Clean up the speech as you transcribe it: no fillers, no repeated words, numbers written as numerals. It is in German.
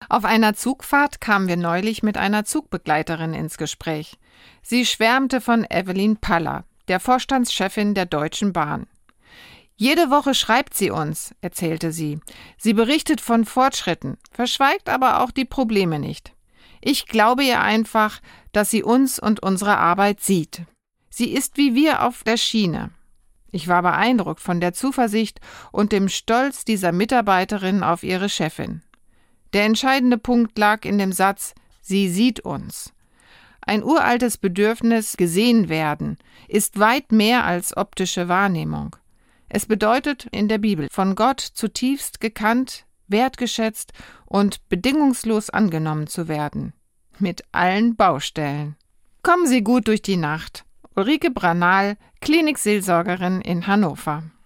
Auf einer Zugfahrt kamen wir neulich mit einer Zugbegleiterin ins Gespräch. Sie schwärmte von Evelyn Paller, der Vorstandschefin der Deutschen Bahn. Jede Woche schreibt sie uns, erzählte sie. Sie berichtet von Fortschritten, verschweigt aber auch die Probleme nicht. Ich glaube ihr einfach, dass sie uns und unsere Arbeit sieht. Sie ist wie wir auf der Schiene. Ich war beeindruckt von der Zuversicht und dem Stolz dieser Mitarbeiterin auf ihre Chefin. Der entscheidende Punkt lag in dem Satz, sie sieht uns. Ein uraltes Bedürfnis, gesehen werden, ist weit mehr als optische Wahrnehmung. Es bedeutet in der Bibel, von Gott zutiefst gekannt, wertgeschätzt und bedingungslos angenommen zu werden. Mit allen Baustellen. Kommen Sie gut durch die Nacht. Ulrike Branal, Klinikseelsorgerin in Hannover.